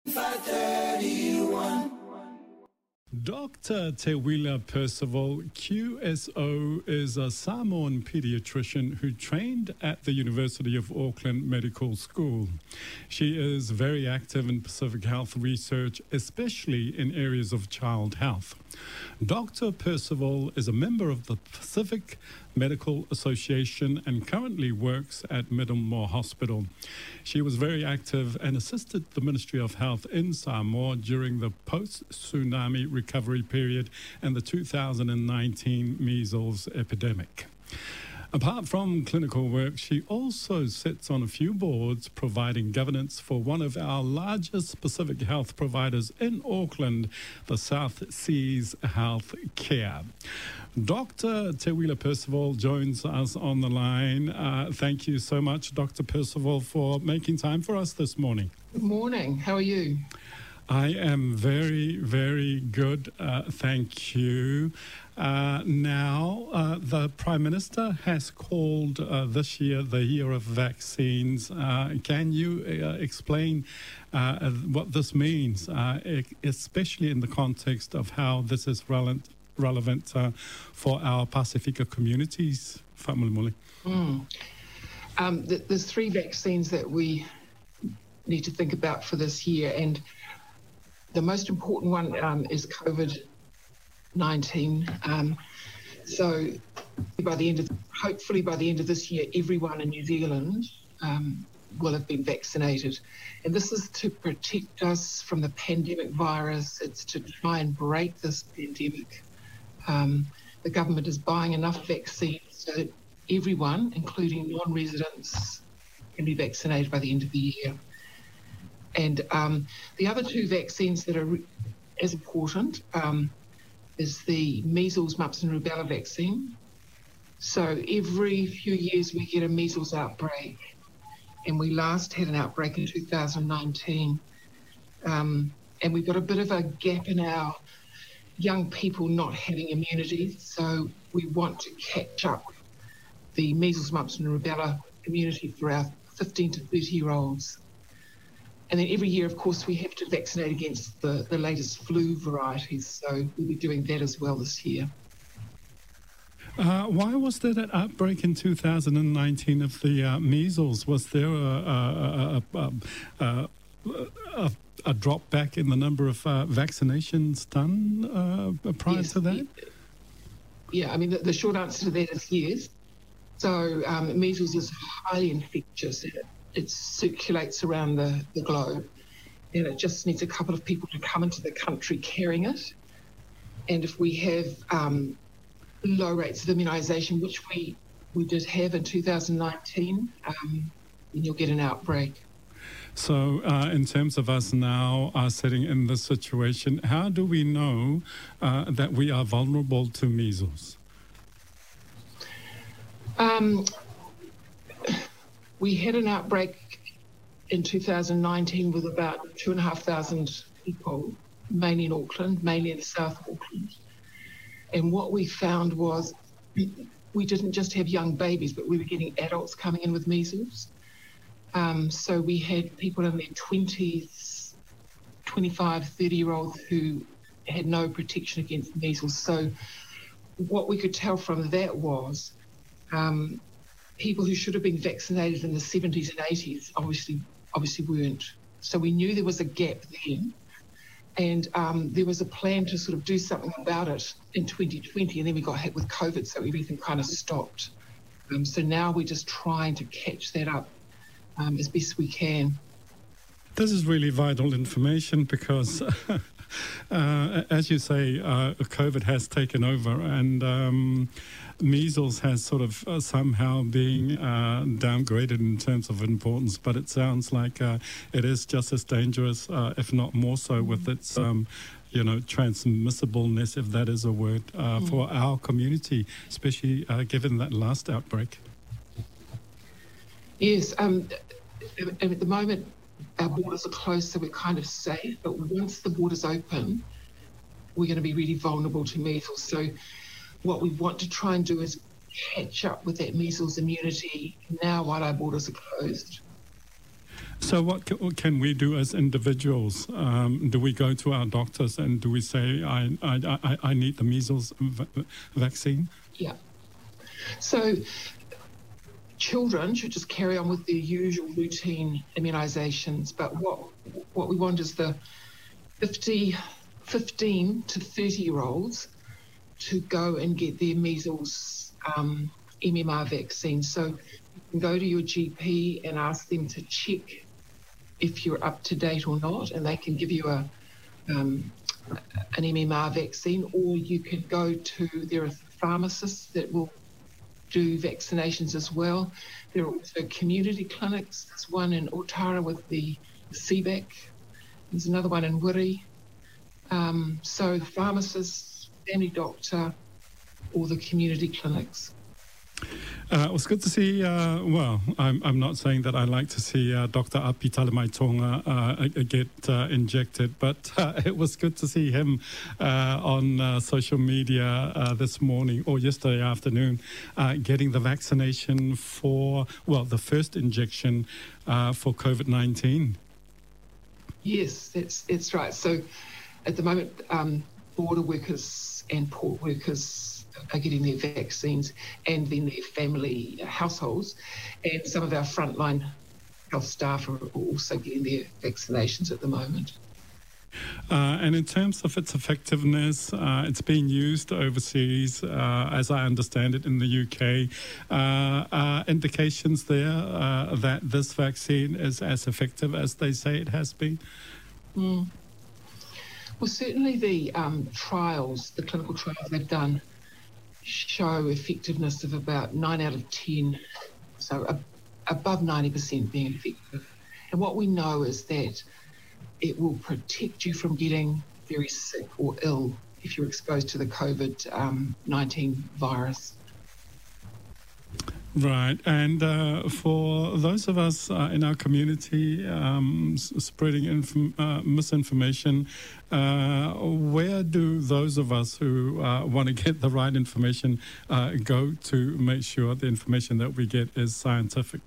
531. Dr. Tewila Percival, QSO, is a Samoan pediatrician who trained at the University of Auckland Medical School. She is very active in Pacific health research, especially in areas of child health. Dr. Percival is a member of the Pacific Medical Association and currently works at Middlemore Hospital. She was very active and assisted the Ministry of Health in Samoa during the post-tsunami recovery period and the 2019 measles epidemic. Apart from clinical work, she also sits on a few boards providing governance for one of our largest Pacific health providers in Auckland, the South Seas Health Care. Dr. Tewila Percival joins us on the line. Thank you so much, Dr. Percival, for making time for us this morning. Good morning. How are you? I am very, very good. Thank you. Now, the Prime Minister has called this year the year of vaccines. Can you explain what this means, especially in the context of how this is relevant for our Pasifika communities? There's three vaccines that we need to think about for this year, and the most important one is COVID-19. So hopefully by the end of this year, everyone in New Zealand will have been vaccinated. And this is to protect us from the pandemic virus. It's to try and break this pandemic. The government is buying enough vaccines so that everyone, including non-residents, can be vaccinated by the end of the year. And the other two vaccines that are as important is the measles, mumps and rubella vaccine. So every few years we get a measles outbreak, and we last had an outbreak in 2019. And we've got a bit of a gap in our young people not having immunity, so we want to catch up the measles, mumps and rubella immunity for our 15 to 30-year-olds. And then every year, of course, we have to vaccinate against the latest flu varieties. So we'll be doing that as well this year. Why was there that outbreak in 2019 of the measles? Was there a drop back in the number of vaccinations done prior to that? Yeah, I mean, the short answer to that is yes. So measles is highly infectious. It circulates around the globe, and it just needs a couple of people to come into the country carrying it. And if we have low rates of immunisation, which we did have in 2019, then you'll get an outbreak. So in terms of us now sitting in this situation, how do we know that we are vulnerable to measles? We had an outbreak in 2019 with about 2,500 people, mainly in Auckland, mainly in the south of Auckland. And what we found was we didn't just have young babies, but we were getting adults coming in with measles. So we had people in their 20s, 25, 30-year-olds who had no protection against measles. So what we could tell from that was people who should have been vaccinated in the 70s and 80s obviously weren't. So we knew there was a gap then, and there was a plan to sort of do something about it in 2020, and then we got hit with COVID, so everything kind of stopped. So now we're just trying to catch that up as best we can. This is really vital information because as you say, COVID has taken over, and measles has sort of somehow being downgraded in terms of importance, but it sounds like it is just as dangerous, if not more so, with its transmissibleness, if that is a word, for our community, especially given that last outbreak. Yes, at the moment our borders are closed, so we're kind of safe, but once the borders open, we're going to be really vulnerable to measles. So what we want to try and do is catch up with that measles immunity now while our borders are closed. So what can we do as individuals? Do we go to our doctors and do we say, I need the measles vaccine? Yeah. So children should just carry on with their usual routine immunisations, but what we want is the 15 to 30-year-olds to go and get their measles MMR vaccine. So you can go to your GP and ask them to check if you're up to date or not, and they can give you an MMR vaccine, or you can go to, there are pharmacists that will do vaccinations as well. There are also community clinics. There's one in Otara with the CBAC. There's another one in Wiri. So the pharmacist, family doctor, or the community clinics. It was good to see, well, I'm not saying that I like to see Dr. Api Talemaitonga get injected, but it was good to see him on social media this morning or yesterday afternoon getting the vaccination for, well, the first injection for COVID-19. Yes, that's right. So at the moment, border workers and port workers are getting their vaccines, and then their family households, and some of our frontline health staff are also getting their vaccinations at the moment. And in terms of its effectiveness, it's being used overseas, as I understand it, in the UK. Indications there that this vaccine is as effective as they say it has been? Well, certainly the trials, the clinical trials they've done, show effectiveness of about 9 out of 10, so above 90% being effective. And what we know is that it will protect you from getting very sick or ill if you're exposed to the COVID-19 virus. Right. And for those of us in our community spreading misinformation, where do those of us who want to get the right information go to make sure the information that we get is scientific?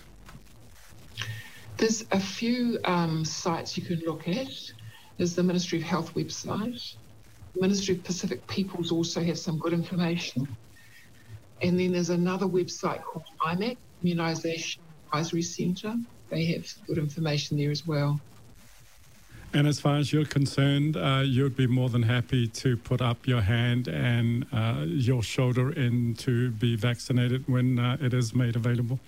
There's a few sites you can look at. There's the Ministry of Health website. The Ministry of Pacific Peoples also have some good information. And then there's another website called IMAC, Immunisation Advisory Centre. They have good information there as well. And as far as you're concerned, you'd be more than happy to put up your hand and your shoulder in to be vaccinated when it is made available?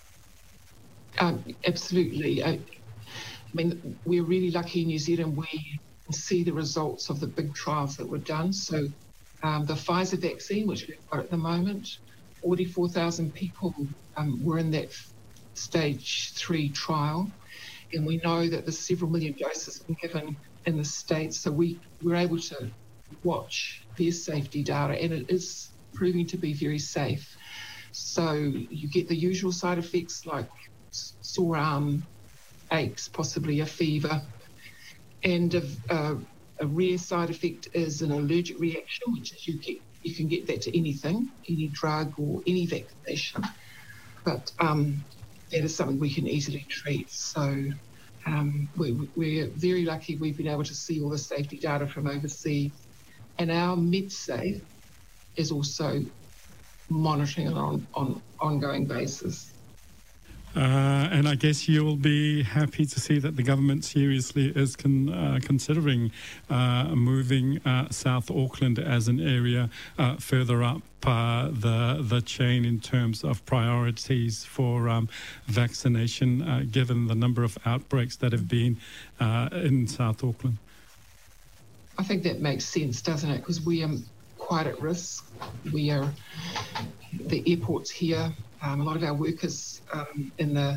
Absolutely. I mean, we're really lucky in New Zealand. We can see the results of the big trials that were done. So the Pfizer vaccine, which we've got at the moment, 44,000 people were in that stage 3 trial. And we know that there's several million doses been given in the States. So we're able to watch their safety data, and it is proving to be very safe. So you get the usual side effects like sore arm, aches, possibly a fever. And a rare side effect is an allergic reaction, which is you can get that to anything, any drug or any vaccination. But that is something we can easily treat. So we're very lucky we've been able to see all the safety data from overseas. And our MedSafe is also monitoring it on an ongoing basis. And I guess you'll be happy to see that the government seriously is considering moving South Auckland as an area further up the chain in terms of priorities for vaccination, given the number of outbreaks that have been in South Auckland. I think that makes sense, doesn't it? Because we are quite at risk. We are, the airport's here. A lot of our workers in the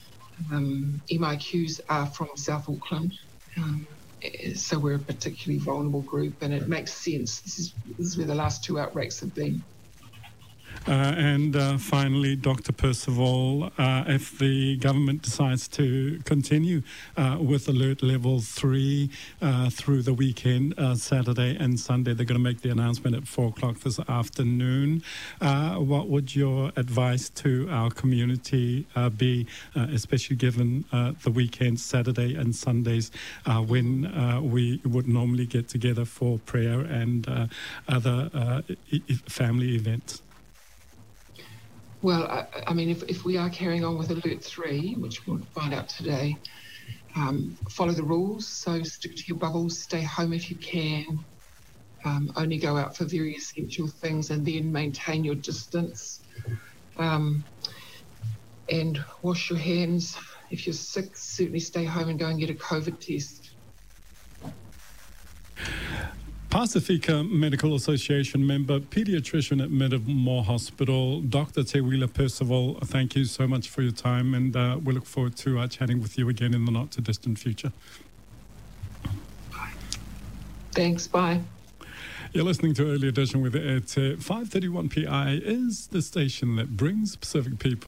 MIQs are from South Auckland, so we're a particularly vulnerable group, and it makes sense. This is where the last 2 outbreaks have been. And finally, Dr. Percival, if the government decides to continue with alert level 3 through the weekend, Saturday and Sunday, they're going to make the announcement at 4 o'clock this afternoon. What would your advice to our community be, especially given the weekend, Saturday and Sundays, when we would normally get together for prayer and other family events? Well, I mean, if we are carrying on with Alert 3, which we'll find out today, follow the rules. So stick to your bubbles, stay home if you can, only go out for very essential things, and then maintain your distance. And wash your hands. If you're sick, certainly stay home and go and get a COVID test. Pacifica Medical Association member, paediatrician at Metamor Hospital, Dr. Te Wheeler Percival, thank you so much for your time, and we look forward to chatting with you again in the not-too-distant future. Thanks, bye. You're listening to Early Edition with Airte. 531 PI is the station that brings Pacific people